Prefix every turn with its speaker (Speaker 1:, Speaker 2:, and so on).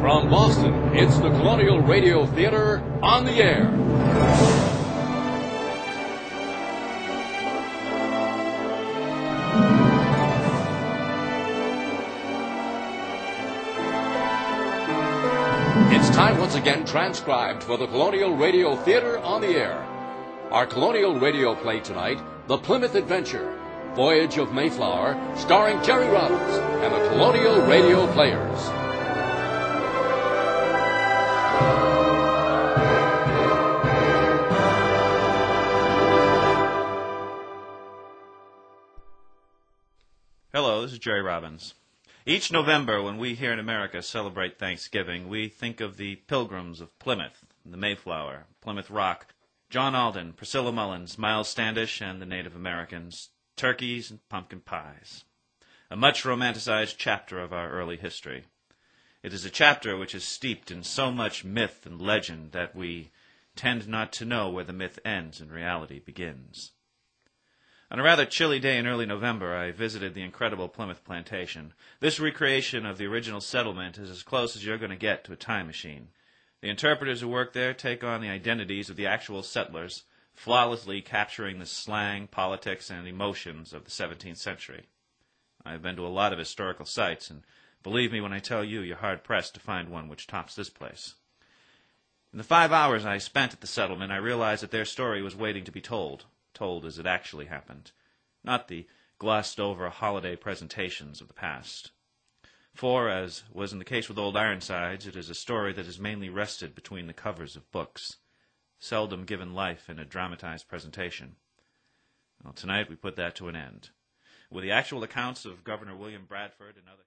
Speaker 1: From Boston, it's the Colonial Radio Theater on the air. It's time once again transcribed for the Colonial Radio Theater on the air. Our Colonial Radio play tonight, The Plymouth Adventure, Voyage of Mayflower, starring Jerry Robbins and the Colonial Radio Players.
Speaker 2: Hello, this is Jerry Robbins. Each November, when we here in America celebrate Thanksgiving, we think of the Pilgrims of Plymouth, the Mayflower, Plymouth Rock, John Alden, Priscilla Mullins, Miles Standish, and the Native Americans, turkeys and pumpkin pies. A much romanticized chapter of our early history. It is a chapter which is steeped in so much myth and legend that we tend not to know where the myth ends and reality begins. On a rather chilly day in early November, I visited the incredible Plymouth Plantation. This recreation of the original settlement is as close as you're going to get to a time machine. The interpreters who work there take on the identities of the actual settlers, flawlessly capturing the slang, politics, and emotions of the 17th century. I've been to a lot of historical sites, and believe me when I tell you, you're hard-pressed to find one which tops this place. In the 5 hours I spent at the settlement, I realized that their story was waiting to be told as it actually happened, not the glossed-over holiday presentations of the past. For, as was in the case with Old Ironsides, it is a story that has mainly rested between the covers of books, seldom given life in a dramatized presentation. Well, tonight we put that to an end, with the actual accounts of Governor William Bradford and other...